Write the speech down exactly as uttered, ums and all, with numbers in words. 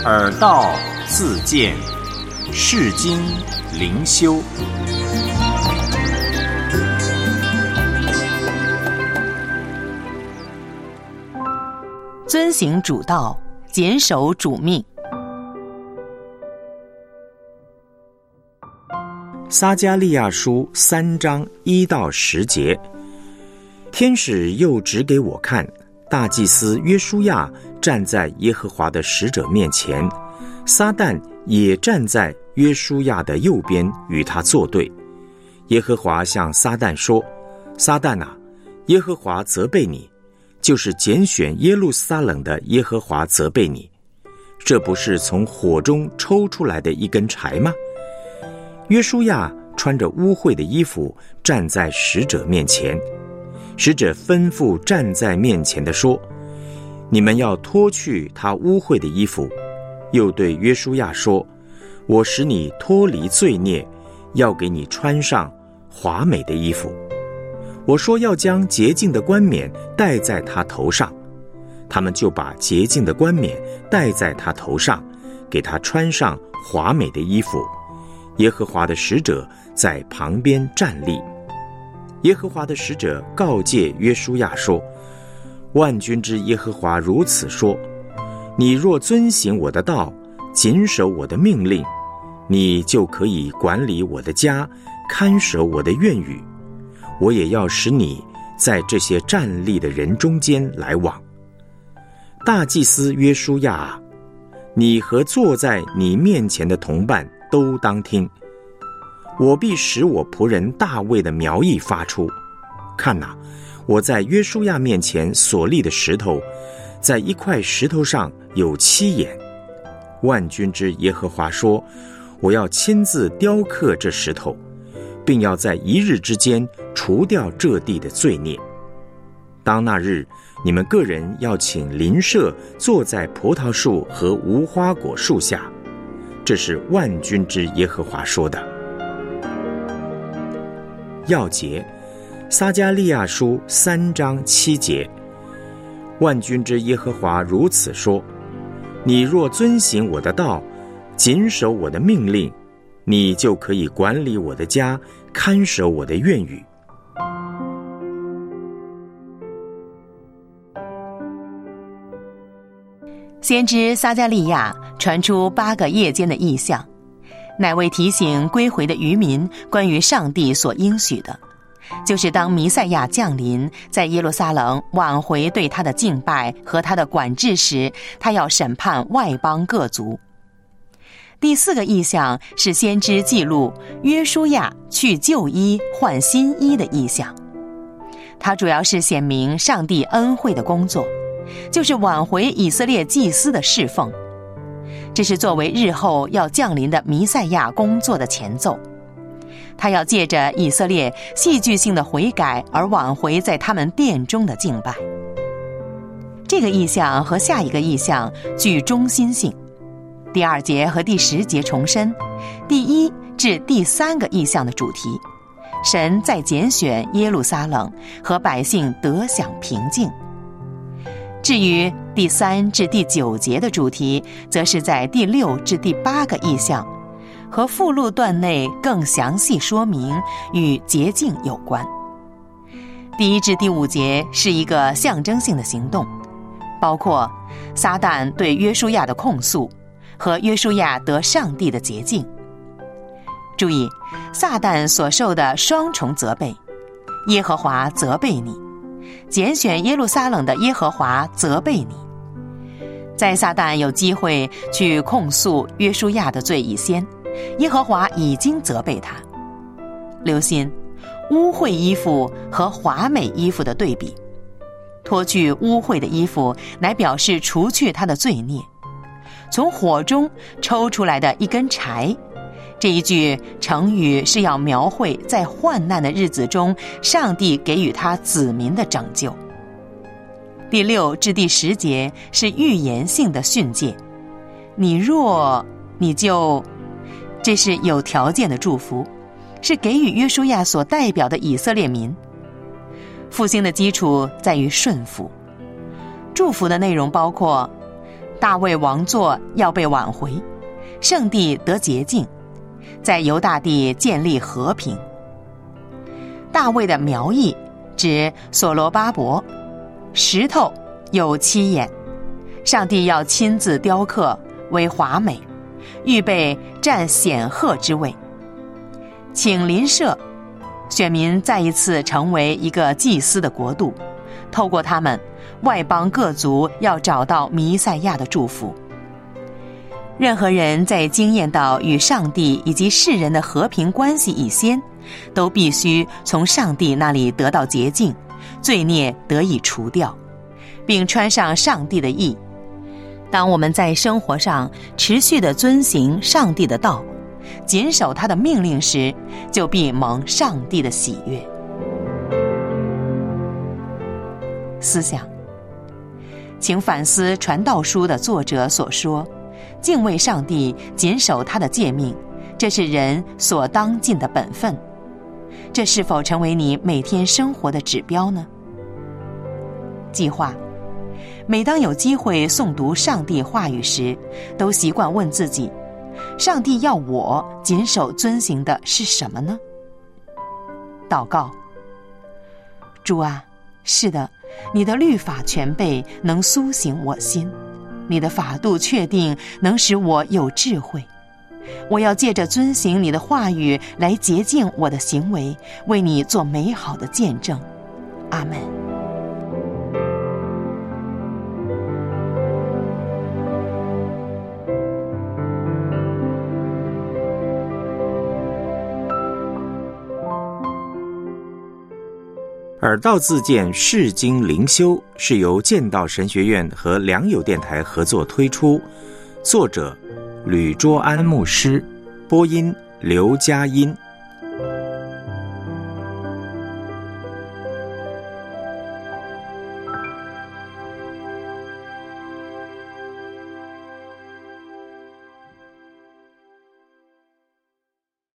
耳道自见，世经灵修。 遵行主道，谨守主命。 撒迦利亚书三章一到十节，天使又指给我看，大祭司约书亚站在耶和华的使者面前，撒旦也站在约书亚的右边与他作对。耶和华向撒旦说：撒旦啊，耶和华责备你，就是拣选耶路撒冷的耶和华责备你，这不是从火中抽出来的一根柴吗？约书亚穿着污秽的衣服站在使者面前，使者吩咐站在面前的说：你们要脱去他污秽的衣服。又对约书亚说：我使你脱离罪孽，要给你穿上华美的衣服。我说要将洁净的冠冕戴在他头上，他们就把洁净的冠冕戴在他头上，给他穿上华美的衣服。耶和华的使者在旁边站立。耶和华的使者告诫约书亚说：万军之耶和华如此说，你若遵行我的道，谨守我的命令，你就可以管理我的家，看守我的院宇。我也要使你在这些站立的人中间来往。大祭司约书亚啊，你和坐在你面前的同伴都当听，我必使我仆人大卫的苗裔发出。看哪，我在约书亚面前所立的石头，在一块石头上有七眼。万军之耶和华说：我要亲自雕刻这石头，并要在一日之间除掉这地的罪孽。当那日，你们个人要请邻舍坐在葡萄树和无花果树下。这是万军之耶和华说的。要节，撒迦利亚书三章七节，万军之耶和华如此说：你若遵行我的道，谨守我的命令，你就可以管理我的家，看守我的院宇。 先知撒迦利亚传出八个夜间的异象，乃为提醒归回的渔民关于上帝所应许的，就是当弥赛亚降临，在耶路撒冷挽回对他的敬拜和他的管制时，他要审判外邦各族。第四个异象是先知记录约书亚去旧衣换新衣的异象，它主要是显明上帝恩惠的工作，就是挽回以色列祭司的侍奉。这是作为日后要降临的弥赛亚工作的前奏，他要借着以色列戏剧性的悔改而挽回在他们殿中的敬拜。这个异象和下一个异象具中心性，第二节和第十节重申第一至第三个异象的主题，神在拣选耶路撒冷和百姓得享平静。至于第三至第九节的主题，则是在第六至第八个异象，和附录段内更详细说明与洁净有关。第一至第五节是一个象征性的行动，包括撒旦对约书亚的控诉和约书亚得上帝的洁净。注意，撒旦所受的双重责备，耶和华责备你，拣选耶路撒冷的耶和华责备你。在撒旦有机会去控诉约书亚的罪以先，耶和华已经责备他。留心污秽衣服和华美衣服的对比，脱去污秽的衣服乃表示除去他的罪孽，从火中抽出来的一根柴，这一句成语是要描绘在患难的日子中上帝给予他子民的拯救。第六至第十节是预言性的训诫，你若你就，这是有条件的祝福，是给予约书亚所代表的以色列民。复兴的基础在于顺服，祝福的内容包括大卫王座要被挽回，圣地得洁净，在犹大地建立和平。大卫的苗裔指所罗巴伯，石头有七眼，上帝要亲自雕刻为华美，预备占显赫之位。请邻舍，选民再一次成为一个祭司的国度，透过他们，外邦各族要找到弥赛亚的祝福。任何人在经验到与上帝以及世人的和平关系以先，都必须从上帝那里得到洁净，罪孽得以除掉，并穿上上帝的义。当我们在生活上持续地遵行上帝的道，谨守他的命令时，就必蒙上帝的喜悦。思想，请反思《传道书》的作者所说，敬畏上帝，谨守他的诫命，这是人所当尽的本分。这是否成为你每天生活的指标呢？计划，每当有机会诵读上帝话语时，都习惯问自己，上帝要我谨守遵行的是什么呢？祷告，主啊，是的，你的律法全备，能苏醒我心，你的法度确定，能使我有智慧。我要借着遵行你的话语来洁净我的行为，为你做美好的见证。阿们。 耳道自荐释经灵修是由剑道神学院和良友电台合作推出，作者吕卓安牧师，播音刘佳音。